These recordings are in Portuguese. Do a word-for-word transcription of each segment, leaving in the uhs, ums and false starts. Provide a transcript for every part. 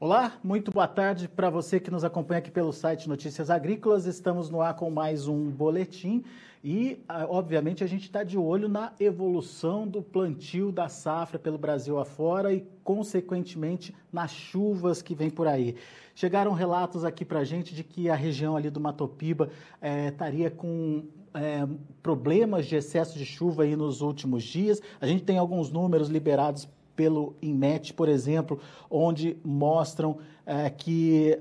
Olá, muito boa tarde para você que nos acompanha aqui pelo site Notícias Agrícolas. Estamos no ar com mais um boletim e, obviamente, a gente está de olho na evolução do plantio da safra pelo Brasil afora e, consequentemente, nas chuvas que vem por aí. Chegaram relatos aqui para a gente de que a região ali do Mato Piba eh, estaria com É, problemas de excesso de chuva aí nos últimos dias. A gente tem alguns números liberados pelo INMET, por exemplo, onde mostram é, que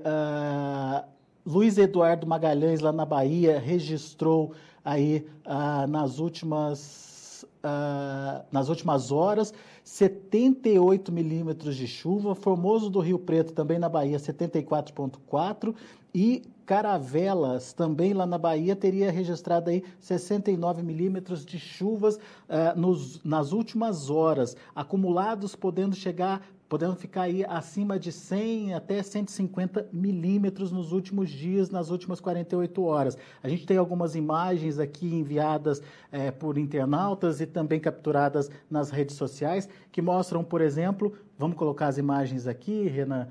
uh, Luiz Eduardo Magalhães, lá na Bahia, registrou aí uh, nas últimas, uh, nas últimas horas setenta e oito milímetros de chuva, Formoso do Rio Preto, também na Bahia, setenta e quatro vírgula quatro, e Caravelas, também lá na Bahia, teria registrado aí sessenta e nove milímetros de chuvas uh, nos, nas últimas horas, acumulados podendo chegar, podendo ficar aí acima de cem até cento e cinquenta milímetros nos últimos dias, nas últimas quarenta e oito horas. A gente tem algumas imagens aqui enviadas eh, por internautas e também capturadas nas redes sociais, que mostram, por exemplo, vamos colocar as imagens aqui, Renan,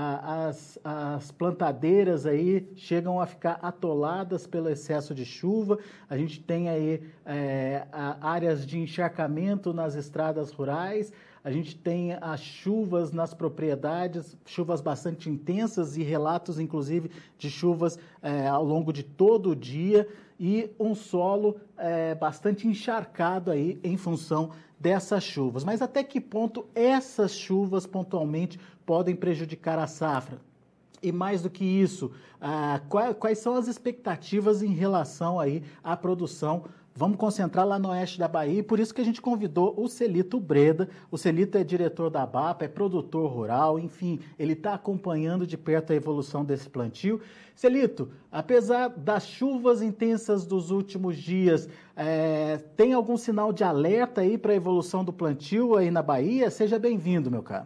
As, as plantadeiras aí chegam a ficar atoladas pelo excesso de chuva. A gente tem aí é, áreas de encharcamento nas estradas rurais. A gente tem as chuvas nas propriedades, chuvas bastante intensas e relatos, inclusive, de chuvas é, ao longo de todo o dia e um solo é, bastante encharcado aí em função dessas chuvas. Mas até que ponto essas chuvas pontualmente podem prejudicar a safra? E mais do que isso, ah, quais, quais são as expectativas em relação aí à produção? Vamos concentrar lá no oeste da Bahia, e por isso que a gente convidou o Celito Breda. O Celito é diretor da ABAPA, é produtor rural, enfim, ele está acompanhando de perto a evolução desse plantio. Celito, apesar das chuvas intensas dos últimos dias, é, tem algum sinal de alerta aí para a evolução do plantio aí na Bahia? Seja bem-vindo, meu caro.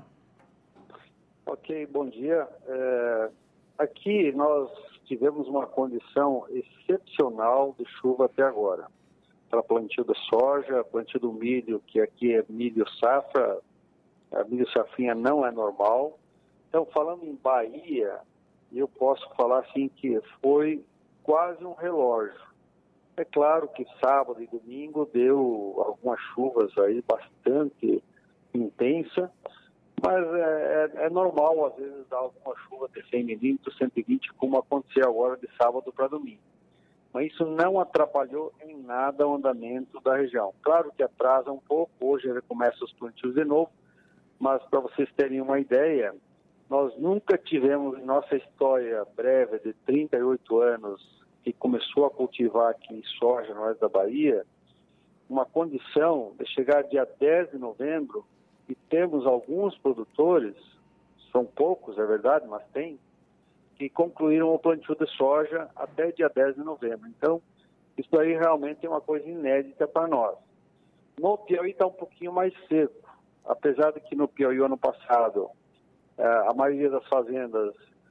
Ok, bom dia. É, aqui nós tivemos uma condição excepcional de chuva até agora. Para plantio da soja, plantio do milho, que aqui é milho safra, a milho safrinha não é normal. Então, falando em Bahia, eu posso falar assim que foi quase um relógio. É claro que sábado e domingo deu algumas chuvas aí bastante intensa, mas é, é, é normal, às vezes, dar alguma chuva de cem milímetros, cento e vinte, como aconteceu agora de sábado para domingo. Mas isso não atrapalhou em nada o andamento da região. Claro que atrasa um pouco, hoje ele começa os plantios de novo, mas para vocês terem uma ideia, nós nunca tivemos em nossa história breve de trinta e oito anos, que começou a cultivar aqui soja no oeste da Bahia, uma condição de chegar dia dez de novembro, e temos alguns produtores, são poucos, é verdade, mas tem, que concluíram o plantio de soja até dia dez de novembro. Então, isso aí realmente é uma coisa inédita para nós. No Piauí está um pouquinho mais seco, apesar de que no Piauí, ano passado, a maioria das fazendas,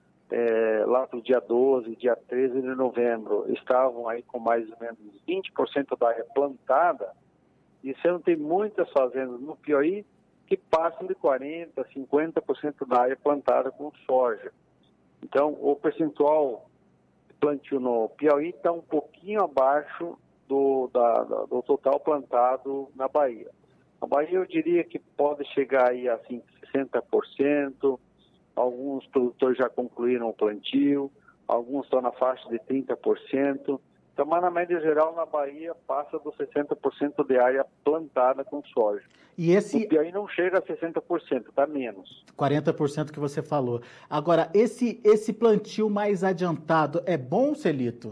é, lá para o dia doze, dia treze de novembro, estavam aí com mais ou menos vinte por cento da área plantada, e você não tem muitas fazendas no Piauí que passam de quarenta por cento, cinquenta por cento da área plantada com soja. Então, o percentual de plantio no Piauí está um pouquinho abaixo do, da, do total plantado na Bahia. Na Bahia, eu diria que pode chegar aí a assim, sessenta por cento, alguns produtores já concluíram o plantio, alguns estão na faixa de trinta por cento. Então, mas na média geral, na Bahia, passa dos sessenta por cento de área plantada com soja. E esse... O Piauí não chega a sessenta por cento, está menos. quarenta por cento que você falou. Agora, esse, esse plantio mais adiantado é bom, Celito?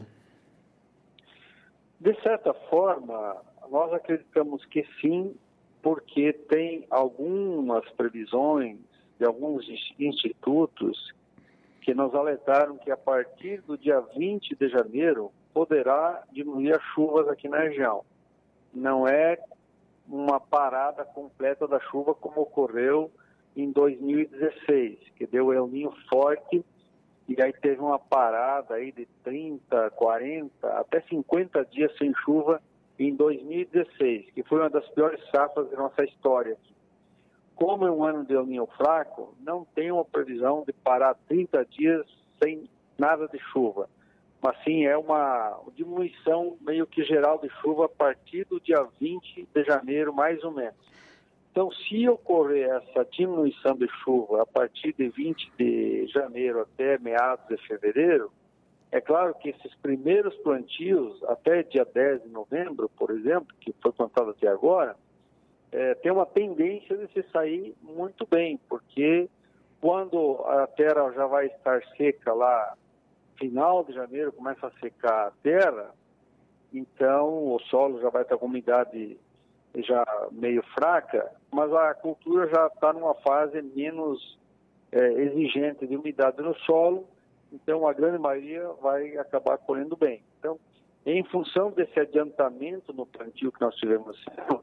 De certa forma, nós acreditamos que sim, porque tem algumas previsões de alguns institutos que nos alertaram que a partir do dia vinte de janeiro poderá diminuir as chuvas aqui na região. Não é uma parada completa da chuva como ocorreu em dois mil e dezesseis, que deu El Niño forte e aí teve uma parada aí de trinta, quarenta, até cinquenta dias sem chuva em dois mil e dezesseis, que foi uma das piores safras da nossa história aqui. como é um ano de El Niño fraco, não tem uma previsão de parar trinta dias sem nada de chuva. Mas sim, é uma diminuição meio que geral de chuva a partir do dia vinte de janeiro, mais ou menos. Então, se ocorrer essa diminuição de chuva a partir de vinte de janeiro até meados de fevereiro, é claro que esses primeiros plantios, até dia dez de novembro, por exemplo, que foi plantado até agora, é, tem uma tendência de se sair muito bem, porque quando a terra já vai estar seca lá, final de janeiro, começa a secar a terra, então o solo já vai estar com umidade já meio fraca, mas a cultura já está numa fase menos é, exigente de umidade no solo, então a grande maioria vai acabar colhendo bem. Então, em função desse adiantamento no plantio que nós tivemos,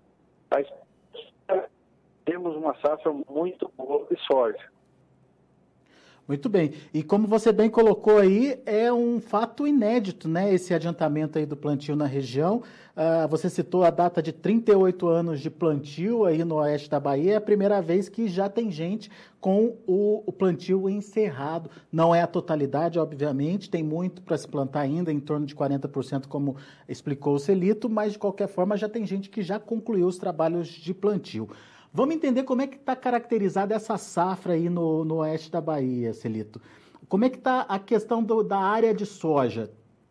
temos uma safra muito boa de soja. Muito bem. E como você bem colocou aí, é um fato inédito, né? Esse adiantamento aí do plantio na região. Uh, você citou a data de trinta e oito anos de plantio aí no oeste da Bahia. É a primeira vez que já tem gente com o, o plantio encerrado. Não é a totalidade, obviamente. Tem muito para se plantar ainda, em torno de quarenta por cento, como explicou o Celito. Mas, de qualquer forma, já tem gente que já concluiu os trabalhos de plantio. Vamos entender como é que está caracterizada essa safra aí no, no oeste da Bahia, Celito. Como é que está a questão do, da área de soja?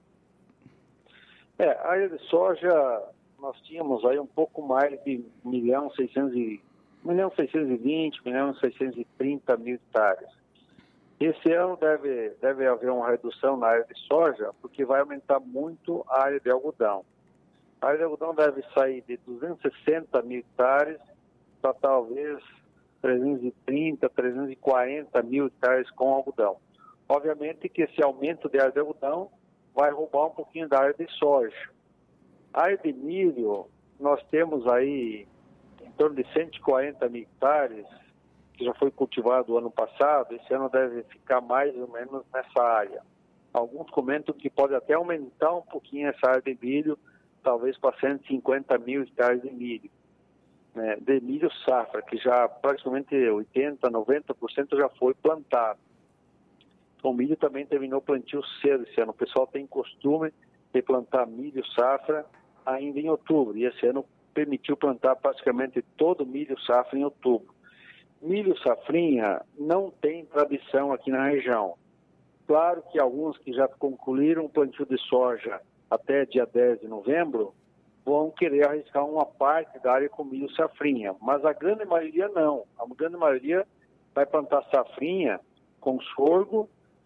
É, a área de soja, nós tínhamos aí um pouco mais de um milhão seiscentos e vinte, um milhão seiscentos e trinta mil hectares. Esse ano deve, deve haver uma redução na área de soja, porque vai aumentar muito a área de algodão. A área de algodão deve sair de duzentos e sessenta mil hectares para talvez trezentos e trinta, trezentos e quarenta mil hectares com algodão. Obviamente que esse aumento de área de algodão vai roubar um pouquinho da área de soja. A área de milho, nós temos aí em torno de cento e quarenta mil hectares, que já foi cultivado o ano passado, esse ano deve ficar mais ou menos nessa área. Alguns comentam que pode até aumentar um pouquinho essa área de milho, talvez para cento e cinquenta mil hectares de milho. Né, de milho safra, que já praticamente oitenta por cento, noventa por cento já foi plantado. O milho também terminou o plantio cedo esse ano. O pessoal tem costume de plantar milho safra ainda em outubro, e esse ano permitiu plantar praticamente todo o milho safra em outubro. Milho safrinha não tem tradição aqui na região. Claro que alguns que já concluíram o plantio de soja até dia dez de novembro, vão querer arriscar uma parte da área com milho safrinha, mas a grande maioria não. A grande maioria vai plantar safrinha com sorgo,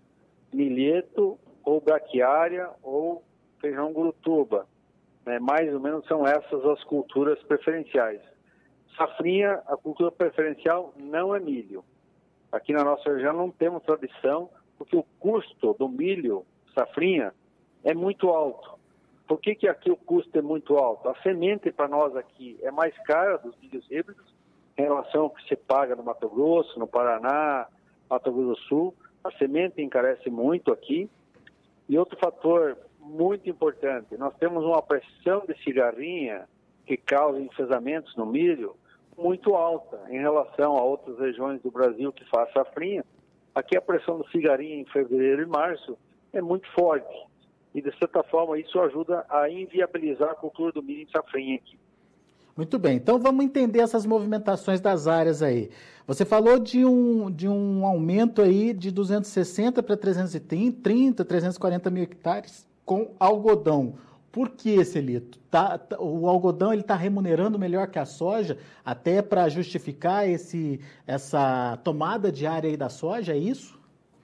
milheto, ou braquiária, ou feijão gurutuba. Né? Mais ou menos são essas as culturas preferenciais. Safrinha, a cultura preferencial não é milho. Aqui na nossa região não temos tradição, porque o custo do milho safrinha é muito alto. Por que que aqui o custo é muito alto? A semente para nós aqui é mais cara dos milhos híbridos em relação ao que se paga no Mato Grosso, no Paraná, Mato Grosso do Sul. A semente encarece muito aqui. E outro fator muito importante, nós temos uma pressão de cigarrinha que causa enfesamentos no milho muito alta em relação a outras regiões do Brasil que faz safrinha. Aqui a pressão do cigarrinha em fevereiro e março é muito forte. E, de certa forma, isso ajuda a inviabilizar a cultura do milho em safrinha aqui. Muito bem, então vamos entender essas movimentações das áreas aí. Você falou de um, de um aumento aí de duzentos e sessenta para trezentos e trinta, trezentos e quarenta mil hectares com algodão. Por que, Celito? Tá, tá, o algodão está remunerando melhor que a soja, até para justificar esse, essa tomada de área aí da soja, é isso?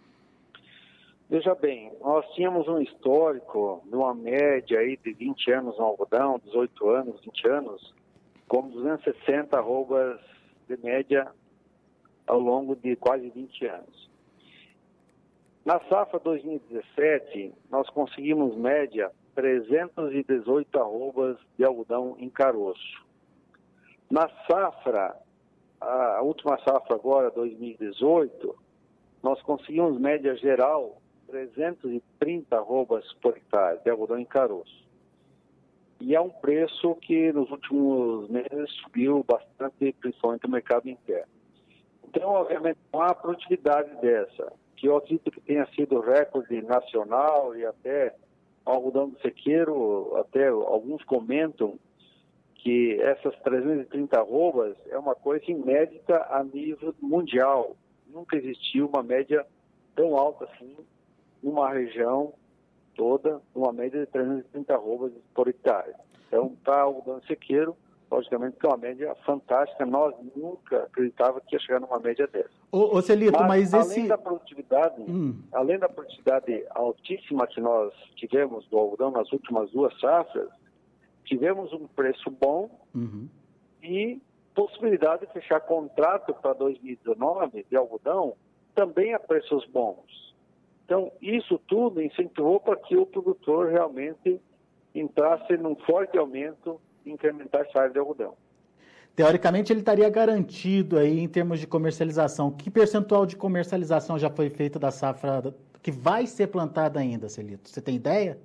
Veja bem, nós tínhamos um histórico de uma média aí de vinte anos no algodão, dezoito anos, vinte anos, com duzentos e sessenta arrobas de média ao longo de quase vinte anos. Na safra dois mil e dezessete, nós conseguimos média trezentos e dezoito arrobas de algodão em caroço. Na safra, a última safra agora, dois mil e dezoito, nós conseguimos média geral trezentos e trinta arrobas por hectare de algodão em caroço. E é um preço que nos últimos meses subiu bastante, principalmente no mercado interno. Então, obviamente, com a produtividade dessa, que eu acredito que tenha sido recorde nacional e até o algodão do sequeiro, até alguns comentam que essas trezentas e trinta arrobas é uma coisa inédita a nível mundial. Nunca existiu uma média tão alta assim, numa região toda, uma média de trezentas e trinta arrobas por hectare. Então, para o algodão sequeiro, logicamente que é uma média fantástica. Nós nunca acreditávamos que ia chegar numa média dessa. Ô, ô Celito, mas, mas além esse... da produtividade, hum. além da produtividade altíssima que nós tivemos do algodão nas últimas duas safras, tivemos um preço bom uhum. e possibilidade de fechar contrato para dois mil e dezenove de algodão também a preços bons. Então, isso tudo incentivou para que o produtor realmente entrasse num forte aumento e incrementar essa área de algodão. Teoricamente, ele estaria garantido aí em termos de comercialização. Que percentual de comercialização já foi feita da safra que vai ser plantada ainda, Celito? Você tem ideia?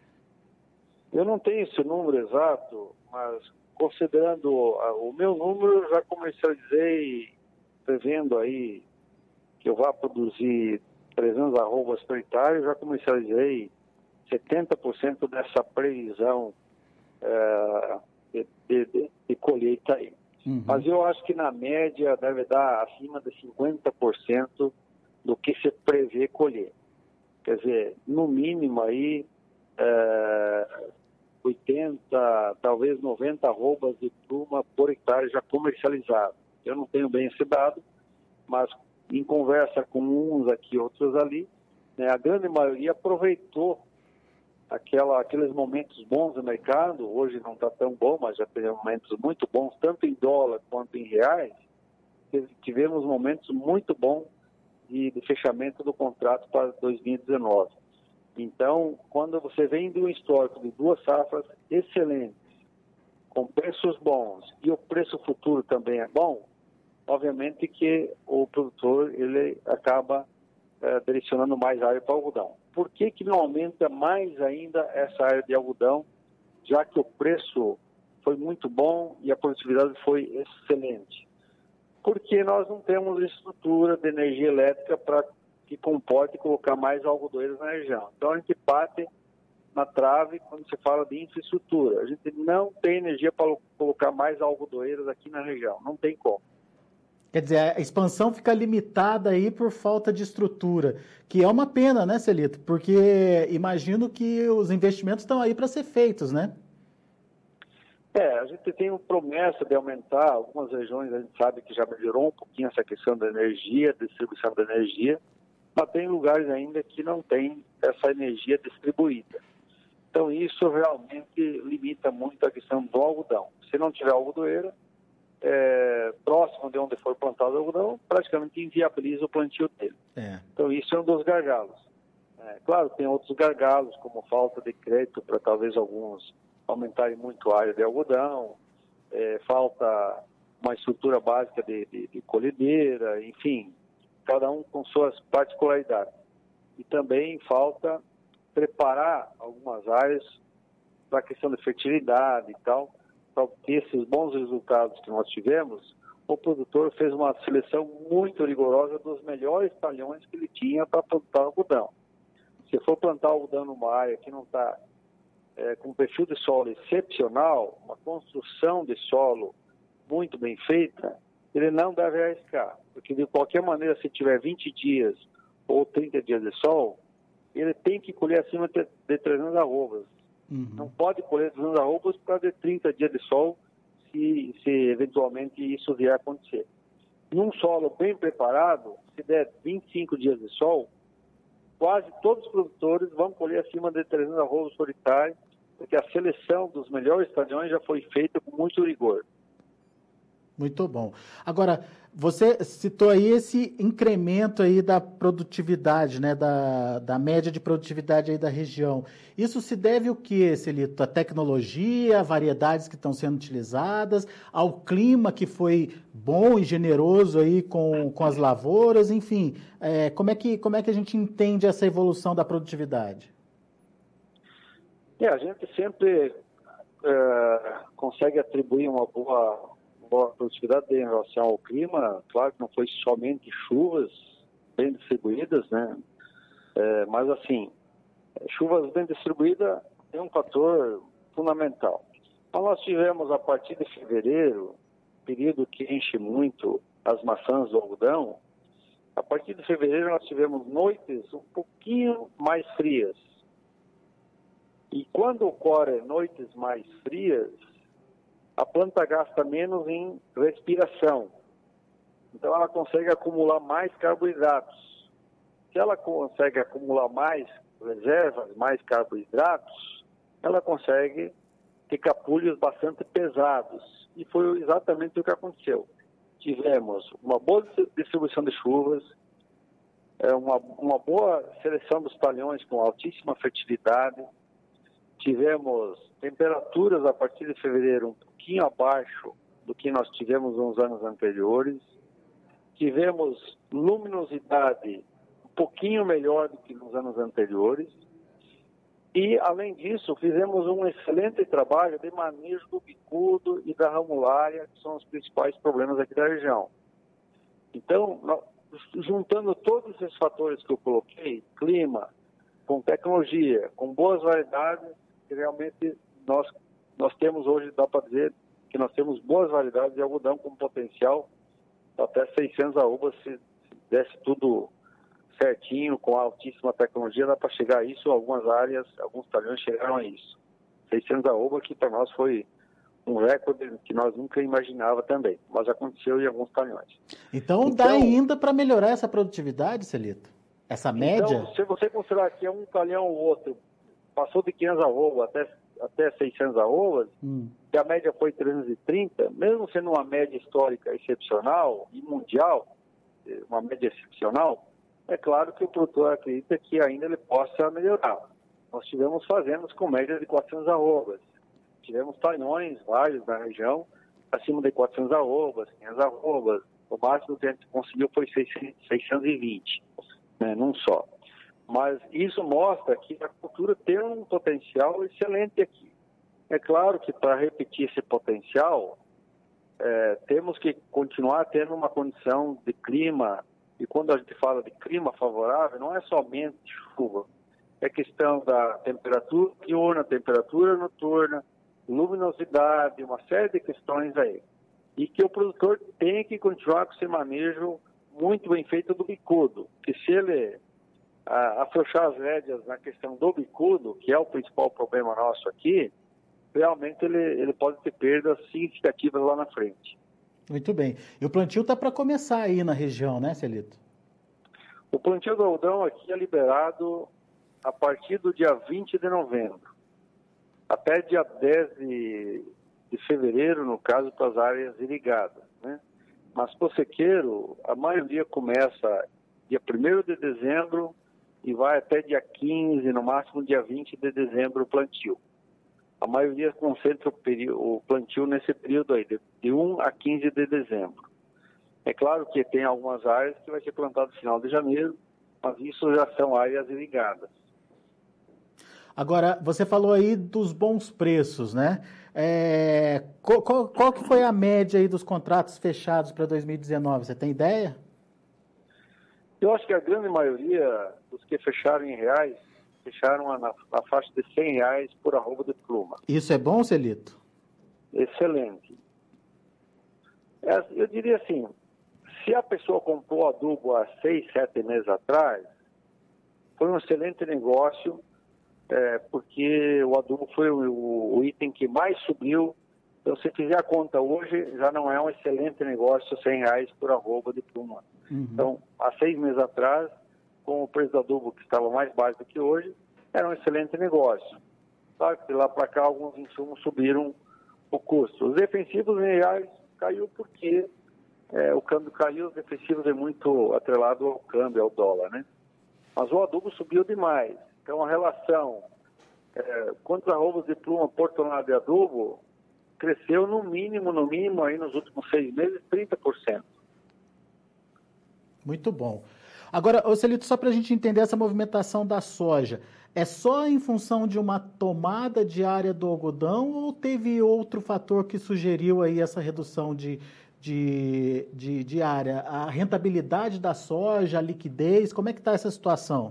Eu não tenho esse número exato, mas considerando o meu número, eu já comercializei, prevendo aí que eu vá produzir trezentas arrobas por hectare, eu já comercializei setenta por cento dessa previsão é, de, de, de, de colheita aí. Uhum. Mas eu acho que na média deve dar acima de cinquenta por cento do que se prevê colher. Quer dizer, no mínimo aí é, oitenta, talvez noventa arrobas de pluma por hectare já comercializado. Eu não tenho bem esse dado, mas em conversa com uns aqui, outros ali, né, a grande maioria aproveitou aquela, aqueles momentos bons do mercado. Hoje não está tão bom, mas já teve momentos muito bons, tanto em dólar quanto em reais. Tivemos momentos muito bons de, de fechamento do contrato para dois mil e dezenove. Então, quando você vem de um histórico de duas safras excelentes, com preços bons, e o preço futuro também é bom, obviamente que o produtor ele acaba é, direcionando mais área para o algodão. Por que que não aumenta mais ainda essa área de algodão, já que o preço foi muito bom e a produtividade foi excelente? Porque nós não temos estrutura de energia elétrica para que comporte colocar mais algodoeiros na região. Então, a gente bate na trave quando se fala de infraestrutura. A gente não tem energia para colocar mais algodoeiros aqui na região. Não tem como. Quer dizer, a expansão fica limitada aí por falta de estrutura, que é uma pena, né, Celito? Porque imagino que os investimentos estão aí para ser feitos, né? É, a gente tem uma promessa de aumentar. Algumas regiões a gente sabe que já melhorou um pouquinho essa questão da energia, distribuição da energia, mas tem lugares ainda que não tem essa energia distribuída. Então, isso realmente limita muito a questão do algodão. Se não tiver algodoeira, é, próximo de onde for plantado o algodão, praticamente inviabiliza o plantio dele. É. Então, isso é um dos gargalos. É, claro, tem outros gargalos, como falta de crédito para talvez alguns aumentarem muito a área de algodão, é, falta uma estrutura básica de, de, de colhedeira, enfim, cada um com suas particularidades. E também falta preparar algumas áreas para a questão de fertilidade e tal, para obter esses bons resultados que nós tivemos. O produtor fez uma seleção muito rigorosa dos melhores talhões que ele tinha para plantar algodão. Se for plantar algodão numa área que não está é, com um perfil de solo excepcional, uma construção de solo muito bem feita, ele não deve arriscar, porque de qualquer maneira, se tiver vinte dias ou trinta dias de sol, ele tem que colher acima de trezentas arrobas. Uhum. Não pode colher trezentas arrobas por causa de trinta dias de sol, se, se eventualmente isso vier a acontecer. Num solo bem preparado, se der vinte e cinco dias de sol, quase todos os produtores vão colher acima de trezentas arrobas por hectare, porque a seleção dos melhores talhões já foi feita com muito rigor. Muito bom. Agora, você citou aí esse incremento aí da produtividade, né, da, da média de produtividade aí da região. Isso se deve ao quê, Celito? A tecnologia, variedades que estão sendo utilizadas, ao clima que foi bom e generoso aí com, com as lavouras, enfim. É, como, é que, como é que a gente entende essa evolução da produtividade? É, a gente sempre é, consegue atribuir uma boa... boa produtividade em relação ao clima. Claro que não foi somente chuvas bem distribuídas, né? É, mas assim, chuvas bem distribuídas é um fator fundamental. Então, nós tivemos a partir de fevereiro, período que enche muito as maçãs do algodão. A partir de fevereiro nós tivemos noites um pouquinho mais frias. E quando ocorrem noites mais frias, a planta gasta menos em respiração. Então ela consegue acumular mais carboidratos. Se ela consegue acumular mais reservas, mais carboidratos, ela consegue ter capulhos bastante pesados. E foi exatamente o que aconteceu. Tivemos uma boa distribuição de chuvas, uma, uma boa seleção dos talhões com altíssima fertilidade. Tivemos temperaturas a partir de fevereiro um pouquinho abaixo do que nós tivemos nos anos anteriores. Tivemos luminosidade um pouquinho melhor do que nos anos anteriores. E, além disso, fizemos um excelente trabalho de manejo do bicudo e da ramulária, que são os principais problemas aqui da região. Então, nós, juntando todos esses fatores que eu coloquei, clima, com tecnologia, com boas variedades, realmente nós, nós temos hoje, dá para dizer, que nós temos boas variedades de algodão com potencial até seiscentas arrobas, se desse tudo certinho, com altíssima tecnologia, dá para chegar a isso. Algumas áreas, alguns talhões chegaram a isso. seiscentas arrobas, que para nós foi um recorde que nós nunca imaginava também, mas aconteceu em alguns talhões. Então, então dá ainda para melhorar essa produtividade, Celito? Essa média? Então, se você considerar que é um talhão ou outro, passou de quinhentas arrobas até, até seiscentas arrobas, hum. que a média foi trezentas e trinta, mesmo sendo uma média histórica excepcional e mundial, uma média excepcional, é claro que o produtor acredita que ainda ele possa melhorar. Nós tivemos fazendas com média de quatrocentas arrobas. Tivemos talhões vários na região, acima de quatrocentas arrobas, quinhentas arrobas. O máximo que a gente conseguiu foi seiscentos e vinte, né, num só. Mas isso mostra que a cultura tem um potencial excelente aqui. É claro que para repetir esse potencial, é, temos que continuar tendo uma condição de clima. E quando a gente fala de clima favorável, não é somente chuva, é questão da temperatura diurna, temperatura noturna, luminosidade, uma série de questões aí. E que o produtor tem que continuar com esse manejo muito bem feito do bicudo, que se ele a, afrouxar as rédeas na questão do bicudo, que é o principal problema nosso aqui, realmente ele, ele pode ter perdas significativas lá na frente. Muito bem. E o plantio está para começar aí na região, né, Celito? O plantio do algodão aqui é liberado a partir do dia vinte de novembro, até dia dez de, de fevereiro, no caso, para as áreas irrigadas, né? Mas para o sequeiro, a maioria começa dia primeiro de dezembro e vai até dia quinze, no máximo dia vinte de dezembro, o plantio. A maioria concentra o, período, o plantio nesse período aí, de, de um a quinze de dezembro. É claro que tem algumas áreas que vai ser plantado no final de janeiro, mas isso já são áreas irrigadas. Agora, você falou aí dos bons preços, né? É, qual, qual, qual que foi a média aí dos contratos fechados para dois mil e dezenove? Você tem ideia? Eu acho que a grande maioria dos que fecharam em reais, fecharam na, na faixa de cem reais por arroba de pluma. Isso é bom, Celito? Excelente. É, eu diria assim, se a pessoa comprou adubo há seis, sete meses atrás, foi um excelente negócio, é, porque o adubo foi o, o item que mais subiu. Então, se fizer a conta hoje, já não é um excelente negócio cem reais por arroba de pluma. Uhum. Então, há seis meses atrás, com o preço do adubo que estava mais baixo do que hoje, era um excelente negócio. Claro que de lá para cá alguns insumos subiram o custo. Os defensivos em reais caiu porque é, o câmbio caiu, os defensivos é muito atrelado ao câmbio, ao dólar, né? Mas o adubo subiu demais. Então a relação é, contra arrobas de pluma por tonelada de adubo cresceu no mínimo, no mínimo, aí nos últimos seis meses, trinta por cento. Muito bom. Agora, ô Celito, só para a gente entender essa movimentação da soja, É só em função de uma tomada de área do algodão ou teve outro fator que sugeriu aí essa redução de, de, de, de área? A rentabilidade da soja, a liquidez, como é que está essa situação?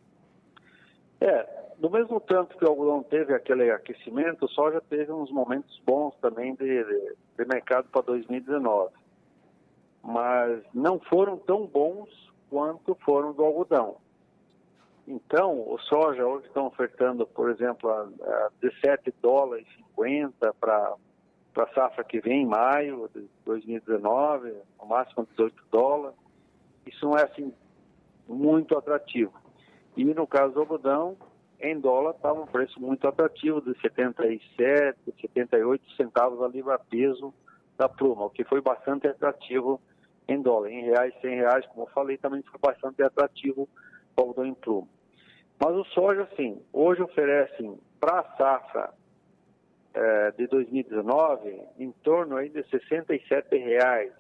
É, do mesmo tanto que o algodão teve aquele aquecimento, o soja teve uns momentos bons também de, de, de mercado para dois mil e dezenove. Mas não foram tão bons quanto foram do algodão. Então, o soja hoje estão ofertando, por exemplo, a, a dezessete dólares e cinquenta para a safra que vem, em maio de dois mil e dezenove, no máximo dezoito dólares. Isso não é assim muito atrativo. E no caso do algodão, em dólar, estava um preço muito atrativo, de setenta e sete, setenta e oito centavos a libra-peso da pluma, o que foi bastante atrativo em dólar. Em reais, cem reais, como eu falei, também foi bastante atrativo o algodão em pluma. Mas o soja, sim, hoje oferecem para a safra é, de dois mil e dezenove em torno aí de sessenta e sete reais.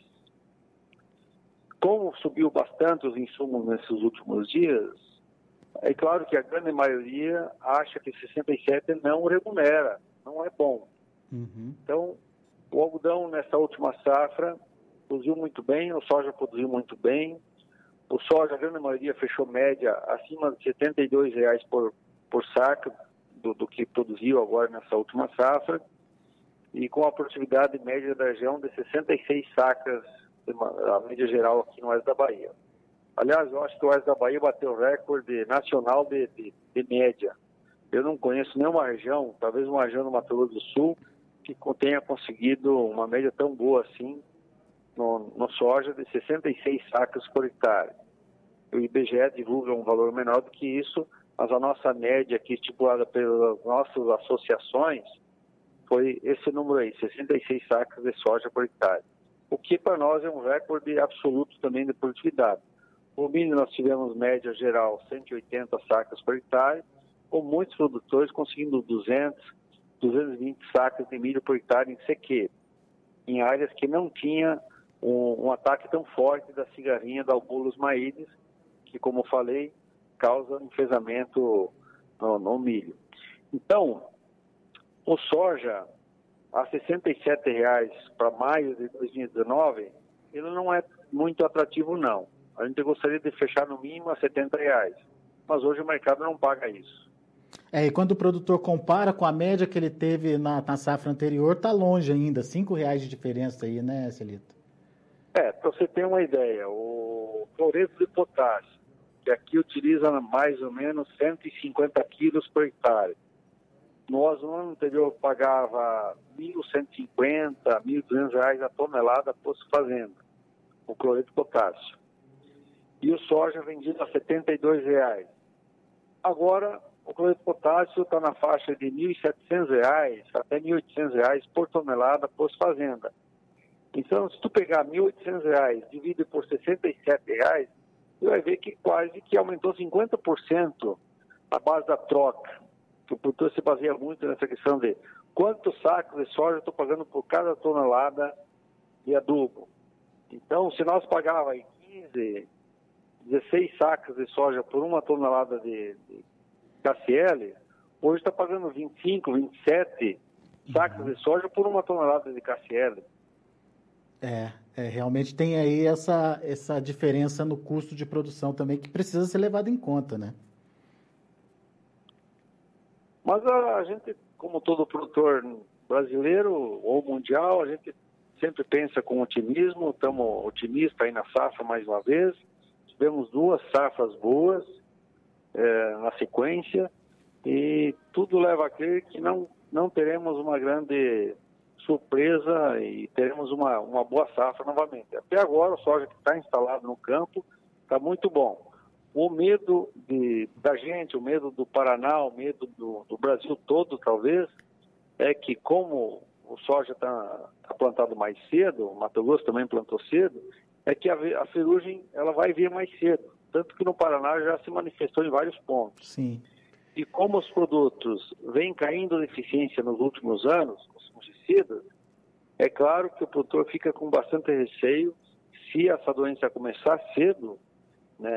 Como subiu bastante os insumos nesses últimos dias, é claro que a grande maioria acha que sessenta e sete não remunera, não é bom. Uhum. Então, o algodão nessa última safra produziu muito bem, o soja produziu muito bem. O soja, a grande maioria, fechou média acima de setenta e dois reais por, por saco do, do que produziu agora nessa última safra, e com a produtividade média da região de sessenta e seis sacas, a média geral aqui no oeste da Bahia. Aliás, eu acho que o oeste da Bahia bateu o recorde nacional de, de, de média. Eu não conheço nenhuma região, talvez uma região do Mato Grosso do Sul, que tenha conseguido uma média tão boa assim no, no soja de sessenta e seis sacas por hectare. O I B G E divulga um valor menor do que isso, mas a nossa média aqui estipulada pelas nossas associações foi esse número aí, sessenta e seis sacas de soja por hectare. O que para nós é um recorde absoluto também de produtividade. O milho nós tivemos média geral cento e oitenta sacas por hectare, com muitos produtores conseguindo duzentos, duzentos e vinte sacas de milho por hectare em sequeiro, em áreas que não tinha um, um ataque tão forte da cigarrinha da Albulus maílis, que, como falei, causa enfesamento no, no milho. Então, o soja a sessenta e sete reais para maio de dois mil e dezenove, ele não é muito atrativo, não. A gente gostaria de fechar no mínimo a setenta reais, mas hoje o mercado não paga isso. É, e quando o produtor compara com a média que ele teve na, na safra anterior, está longe ainda, cinco reais de diferença aí, né, Celito? É, para você ter uma ideia, o cloreto de potássio, que aqui utiliza mais ou menos cento e cinquenta quilos por hectare. Nós, no ano anterior, pagava mil cento e cinquenta, mil e duzentos reais a tonelada por fazenda, o cloreto de potássio. E o soja vendido a setenta e dois reais. Agora, o cloreto de potássio está na faixa de mil e setecentos reais até mil e oitocentos reais por tonelada por fazenda. Então, se tu pegar mil e oitocentos reais e dividir por sessenta e sete reais, você vai ver que quase que aumentou cinquenta por cento a base da troca. O produtor se baseia muito nessa questão de quantos sacos de soja eu estou pagando por cada tonelada de adubo. Então, se nós pagávamos quinze, dezesseis sacos de soja por uma tonelada de, de K C L, hoje está pagando vinte e cinco, vinte e sete sacos de soja por uma tonelada de K C L. É, é, realmente tem aí essa, essa diferença no custo de produção também que precisa ser levado em conta, né? Mas a, a gente, como todo produtor brasileiro ou mundial, a gente sempre pensa com otimismo, estamos otimistas aí na safra mais uma vez. Tivemos duas safras boas é, na sequência e tudo leva a crer que não, não teremos uma grande surpresa e teremos uma, uma boa safra novamente. Até agora o soja que está instalado no campo está muito bom. O medo de, da gente, o medo do Paraná, o medo do, do Brasil todo, talvez, é que como o soja está tá plantado mais cedo, o Mato Grosso também plantou cedo, é que a, a ferrugem ela vai vir mais cedo. Tanto que no Paraná já se manifestou em vários pontos. Sim. E como os produtos vêm caindo de eficiência nos últimos anos, os fungicidas, é claro que o produtor fica com bastante receio se essa doença começar cedo, né?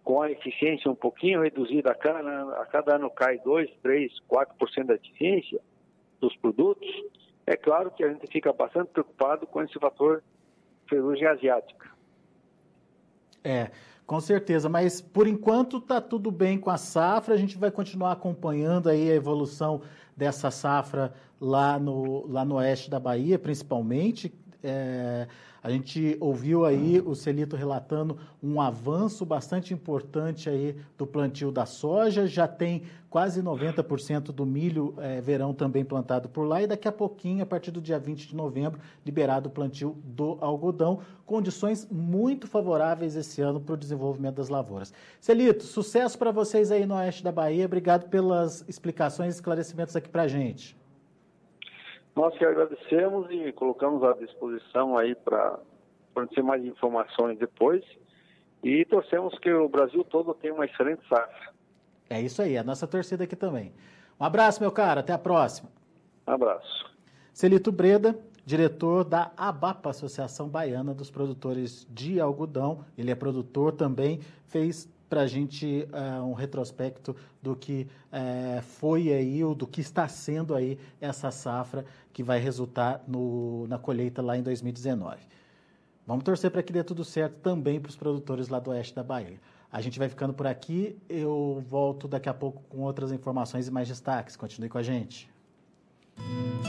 com a eficiência um pouquinho reduzida, a cada, a cada ano cai dois, três, quatro por cento da eficiência dos produtos, é claro que a gente fica bastante preocupado com esse fator ferrugem asiática. É, com certeza, mas por enquanto está tudo bem com a safra, a gente vai continuar acompanhando aí a evolução dessa safra lá no, lá no oeste da Bahia, principalmente. É, a gente ouviu aí o Celito relatando um avanço bastante importante aí do plantio da soja, já tem quase noventa por cento do milho é, verão também plantado por lá e daqui a pouquinho, a partir do dia vinte de novembro, liberado o plantio do algodão, condições muito favoráveis esse ano para o desenvolvimento das lavouras. Celito, sucesso para vocês aí no oeste da Bahia, obrigado pelas explicações e esclarecimentos aqui para a gente. Nós que agradecemos e colocamos à disposição aí para fornecer mais informações depois e torcemos que o Brasil todo tenha uma excelente safra. É isso aí, a nossa torcida aqui também. Um abraço, meu cara, até a próxima. Um abraço. Celito Breda, diretor da ABAPA, Associação Baiana dos Produtores de Algodão, ele é produtor também, fez para a gente uh, um retrospecto do que uh, foi aí, ou do que está sendo aí essa safra que vai resultar no, na colheita lá em dois mil e dezenove. Vamos torcer para que dê tudo certo também para os produtores lá do oeste da Bahia. A gente vai ficando por aqui, eu volto daqui a pouco com outras informações e mais destaques. Continue com a gente.